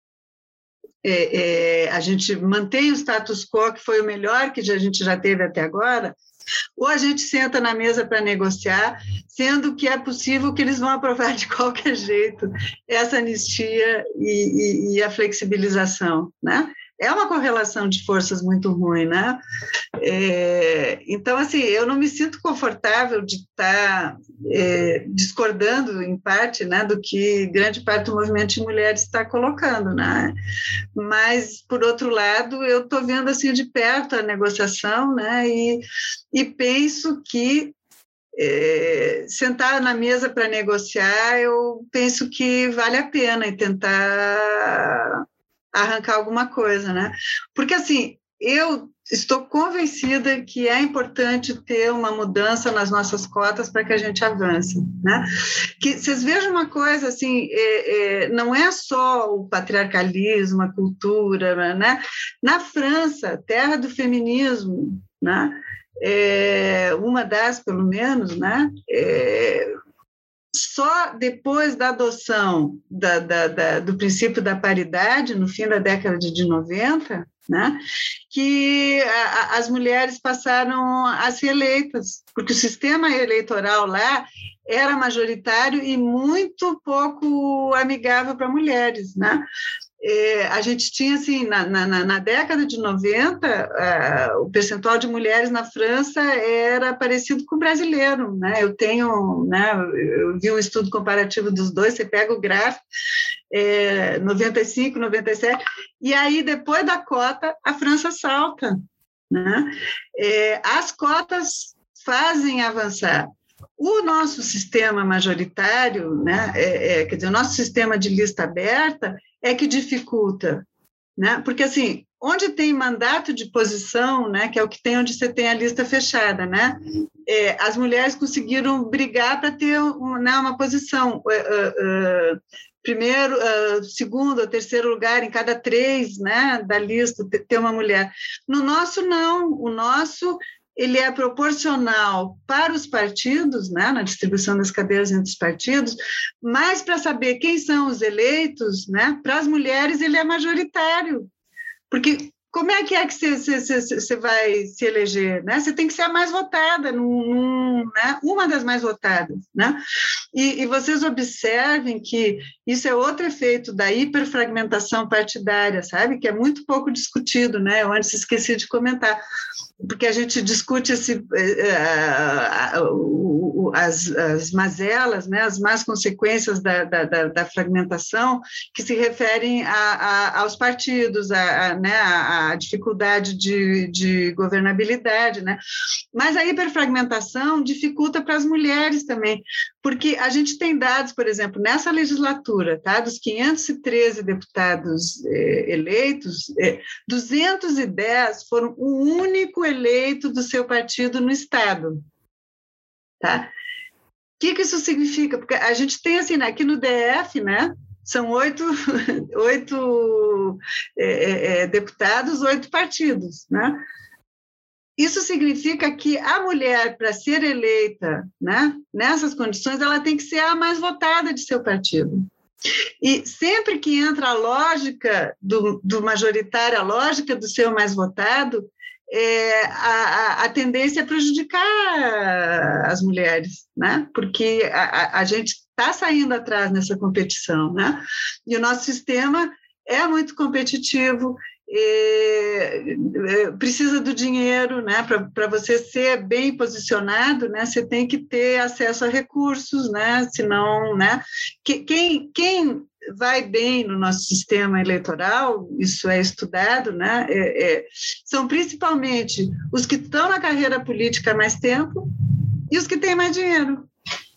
É, é, a gente mantém o status quo, que foi o melhor que a gente já teve até agora, ou a gente senta na mesa para negociar, sendo que é possível que eles vão aprovar de qualquer jeito essa anistia e, e, e a flexibilização, né? É uma correlação de forças muito ruim, né? É, então, assim, eu não me sinto confortável de estar é, discordando, em parte, né, do que grande parte do movimento de mulheres está colocando, né? Mas, por outro lado, eu estou vendo, assim, de perto a negociação, né, e, e penso que é, sentar na mesa para negociar, eu penso que vale a pena e tentar arrancar alguma coisa, né? Porque, assim, eu estou convencida que é importante ter uma mudança nas nossas cotas para que a gente avance, né? Que vocês vejam uma coisa, assim, é, é, não é só o patriarcalismo, a cultura, né? Na França, terra do feminismo, né? É, uma das, pelo menos, né? É, só depois da adoção da, da, da, do princípio da paridade, no fim da década de noventa, né, que a, as mulheres passaram a ser eleitas, porque o sistema eleitoral lá era majoritário e muito pouco amigável para mulheres, né? É, a gente tinha, assim, na, na, na década de noventa, uh, o percentual de mulheres na França era parecido com o brasileiro, né? Eu tenho, né, eu vi um estudo comparativo dos dois, você pega o gráfico, é, noventa e cinco, noventa e sete, e aí, depois da cota, a França salta, né? É, as cotas fazem avançar. O nosso sistema majoritário, né, é, é, quer dizer, o nosso sistema de lista aberta é que dificulta, né? Porque, assim, onde tem mandato de posição, né, que é o que tem onde você tem a lista fechada, né, é, as mulheres conseguiram brigar para ter um, né, uma posição, uh, uh, uh, primeiro, uh, segundo ou terceiro lugar em cada três, né, da lista, ter uma mulher. No nosso, não. O nosso... ele é proporcional para os partidos, né, na distribuição das cadeiras entre os partidos, mas para saber quem são os eleitos, né, para as mulheres ele é majoritário, porque como é que é que você, você, você vai se eleger, né? Você tem que ser a mais votada, num, num, né? Uma das mais votadas, né? E, e vocês observem que isso é outro efeito da hiperfragmentação partidária, sabe? Que é muito pouco discutido, né? Eu antes esqueci de comentar, porque a gente discute esse, uh, uh, uh, as, as mazelas, né? As más consequências da, da, da fragmentação, que se referem a, a, aos partidos, a, a, né? a, a dificuldade de, de governabilidade, né? Mas a hiperfragmentação dificulta para as mulheres também, porque a gente tem dados, por exemplo, nessa legislatura, tá? Dos quinhentos e treze deputados eh, eleitos, eh, duzentos e dez foram o único eleito do seu partido no Estado. Tá? O que, que isso significa? Porque a gente tem, assim, aqui no D F, né, são oito, oito é, é, deputados, oito partidos. Né? Isso significa que a mulher, para ser eleita, né, nessas condições, ela tem que ser a mais votada de seu partido. E sempre que entra a lógica do, do majoritário, a lógica do seu mais votado, é, a, a tendência é prejudicar as mulheres, né? Porque a, a gente está saindo atrás nessa competição, né? E o nosso sistema é muito competitivo, é, é, precisa do dinheiro, né? Para você ser bem posicionado, né? Você tem que ter acesso a recursos, né? Senão, né? Que, quem, quem vai bem no nosso sistema eleitoral, isso é estudado, né? É, é, são principalmente os que estão na carreira política há mais tempo e os que têm mais dinheiro,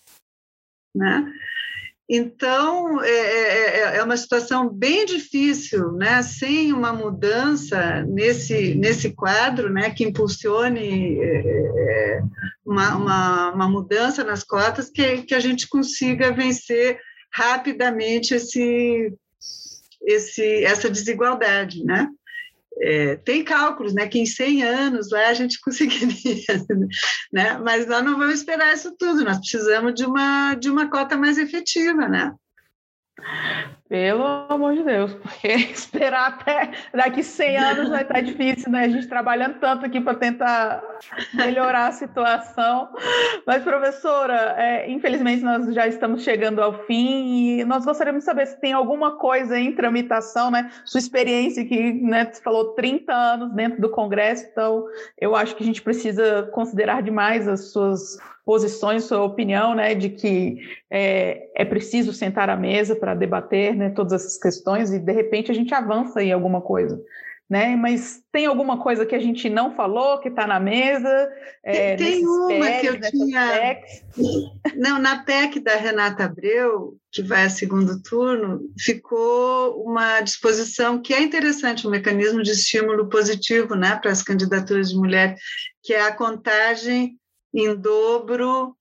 né? Então, é, é, é uma situação bem difícil, né? Sem uma mudança nesse, nesse quadro, né? Que impulsione é, uma, uma, uma mudança nas cotas, que, que a gente consiga vencer rapidamente esse, esse, essa desigualdade, né? É, tem cálculos, né, que em cem anos lá a gente conseguiria, né? Mas nós não vamos esperar isso tudo, nós precisamos de uma, de uma cota mais efetiva, né? Pelo amor de Deus, porque esperar até daqui cem anos vai estar difícil, né? A gente trabalhando tanto aqui para tentar melhorar a situação. Mas, professora, é, infelizmente nós já estamos chegando ao fim e nós gostaríamos de saber se tem alguma coisa em tramitação, né? Sua experiência que, né, você falou trinta anos dentro do Congresso, então eu acho que a gente precisa considerar demais as suas posições, sua opinião, né, de que é, é preciso sentar à mesa para debater, né, todas essas questões e, de repente, a gente avança em alguma coisa, né? Mas tem alguma coisa que a gente não falou, que está na mesa? É, tem uma P E Cs, que eu tinha... P E Cs? Não, na P E C da Renata Abreu, que vai a segundo turno, ficou uma disposição que é interessante, um mecanismo de estímulo positivo, né, para as candidaturas de mulher, que é a contagem em dobro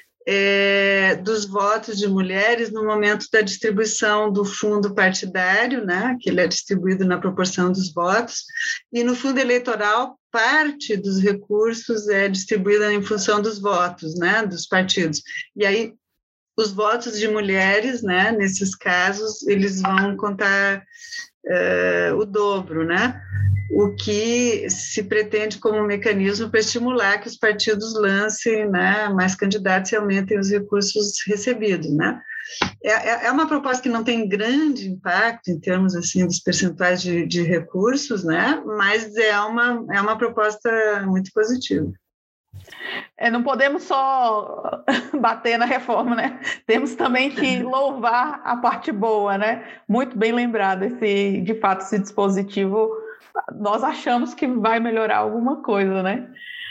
é, dos votos de mulheres no momento da distribuição do fundo partidário, né, que ele é distribuído na proporção dos votos, e no fundo eleitoral parte dos recursos é distribuída em função dos votos, né, dos partidos. E aí, os votos de mulheres, né, nesses casos, eles vão contar uh, o dobro, né? O que se pretende como um mecanismo para estimular que os partidos lancem, né, mais candidatos e aumentem os recursos recebidos, né? É, é uma proposta que não tem grande impacto em termos assim dos percentuais de, de recursos, né? Mas é uma, é uma proposta muito positiva. É, não podemos só bater na reforma, né? Temos também que louvar a parte boa, né? Muito bem lembrado, esse, de fato, esse dispositivo, nós achamos que vai melhorar alguma coisa, né?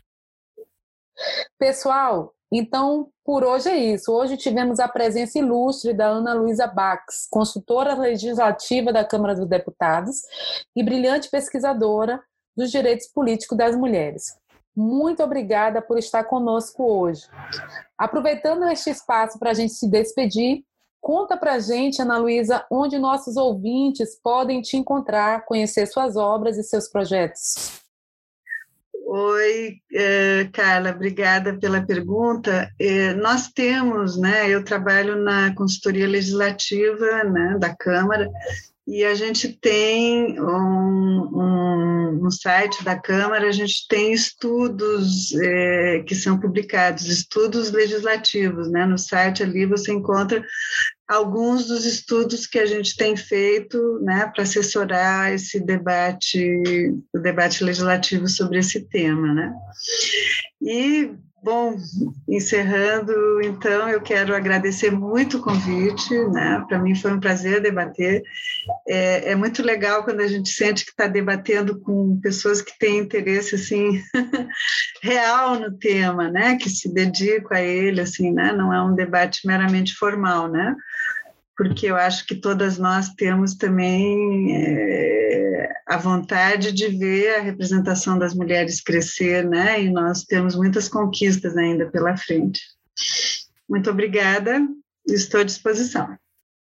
Pessoal, então, por hoje é isso. Hoje tivemos a presença ilustre da Ana Luísa Bax, consultora legislativa da Câmara dos Deputados e brilhante pesquisadora dos direitos políticos das mulheres. Muito obrigada por estar conosco hoje. Aproveitando este espaço para a gente se despedir, conta para a gente, Ana Luísa, onde nossos ouvintes podem te encontrar, conhecer suas obras e seus projetos. Oi, Carla, obrigada pela pergunta. Nós temos, né, eu trabalho na consultoria legislativa, né, da Câmara, e a gente tem um, um, no site da Câmara, a gente tem estudos é, que são publicados, estudos legislativos, né, no site ali você encontra alguns dos estudos que a gente tem feito, né, para assessorar esse debate, o debate legislativo sobre esse tema, né. E, bom, encerrando, então, eu quero agradecer muito o convite, né, para mim foi um prazer debater. É, é muito legal quando a gente sente que está debatendo com pessoas que têm interesse, assim, real no tema, né, que se dedicam a ele, assim, né, não é um debate meramente formal, né, porque eu acho que todas nós temos também é, a vontade de ver a representação das mulheres crescer, né? E nós temos muitas conquistas ainda pela frente. Muito obrigada, estou à disposição.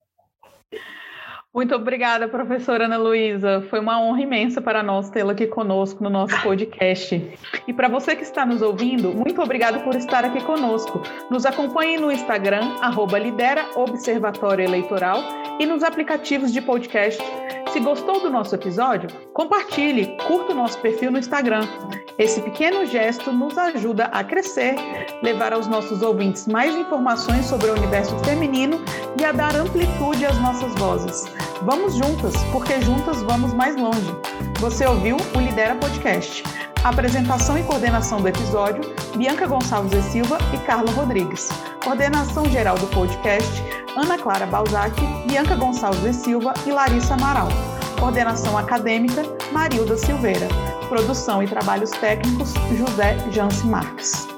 Muito obrigada, professora Ana Luísa. Foi uma honra imensa para nós tê-la aqui conosco no nosso podcast. E para você que está nos ouvindo, muito obrigada por estar aqui conosco. Nos acompanhe no Instagram, arroba Lidera Observatório Eleitoral, e nos aplicativos de podcast. Se gostou do nosso episódio, compartilhe, curta o nosso perfil no Instagram. Esse pequeno gesto nos ajuda a crescer, levar aos nossos ouvintes mais informações sobre o universo feminino e a dar amplitude às nossas vozes. Vamos juntas, porque juntas vamos mais longe. Você ouviu o Lidera Podcast. Apresentação e coordenação do episódio, Bianca Gonçalves e Silva e Carla Rodrigues. Coordenação geral do podcast, Ana Clara Balzac, Bianca Gonçalves e Silva e Larissa Amaral. Coordenação acadêmica, Marilda Silveira. Produção e trabalhos técnicos, José Janci Marques.